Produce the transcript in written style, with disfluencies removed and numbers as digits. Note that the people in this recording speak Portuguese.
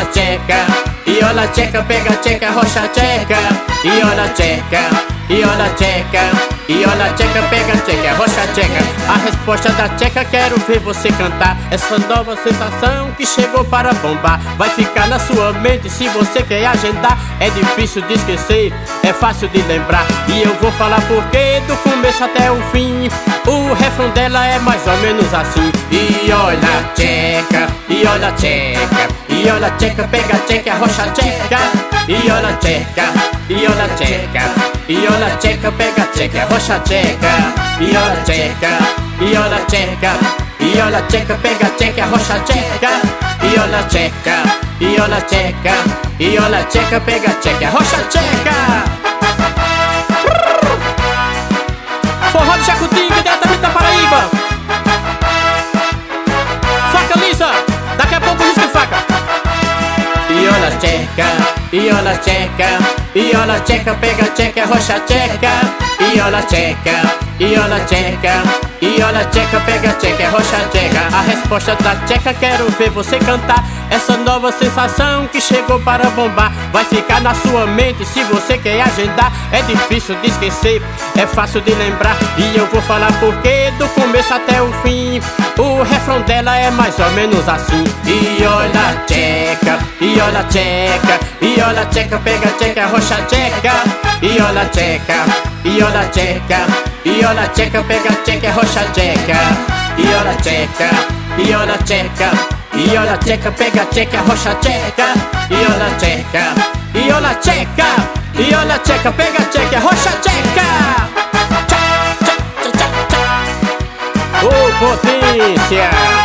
tcheca, e olha tcheca, pega tcheca, roxa tcheca, e olha tcheca, e olha tcheca, e olha tcheca, pega tcheca, roxa tcheca. A resposta da tcheca, quero ver você cantar essa nova sensação que chegou para bombar. Vai ficar na sua mente se você quer agendar. É difícil de esquecer, é fácil de lembrar. E eu vou falar porque do começo até o fim. O refrão dela é mais ou menos assim. E olha tcheca, e olha tcheca, e olha tcheca, pega tcheca, roxa tcheca, e olha tcheca, e olha tcheca, e olha tcheca, pega tcheca, roxa tcheca, e olha tcheca, e olha tcheca, e olha tcheca, pega tcheca, roxa tcheca, e olha tcheca, e olha tcheca, e olha tcheca, pega tcheca, roxa tcheca. Forró de Jacutinga, diretamente da Paraíba. Faca lisa, daqui a pouco música faca. E olha tcheca, e olha tcheca, e olha tcheca, pega tcheca, roxa tcheca, e olha tcheca, e olha tcheca, e olha tcheca, pega tcheca, roxa tcheca. A resposta da tcheca, quero ver você cantar essa nova sensação que chegou para bombar. Vai ficar na sua mente se você quer agendar. É difícil de esquecer, é fácil de lembrar. E eu vou falar porque do começo até o fim. O refrão dela é mais ou menos assim. E olha tcheca, e olha tcheca, e olha tcheca, pega tcheca, roxa tcheca, e olha tcheca, e olha tcheca, e olha tcheca, pega tcheca, roxa tcheca, e olha tcheca, e olha tcheca, e olha tcheca, pega tcheca, roxa tcheca, e olha tcheca, e olha tcheca, e olha tcheca, pega tcheca, roxa tcheca. Ô potência!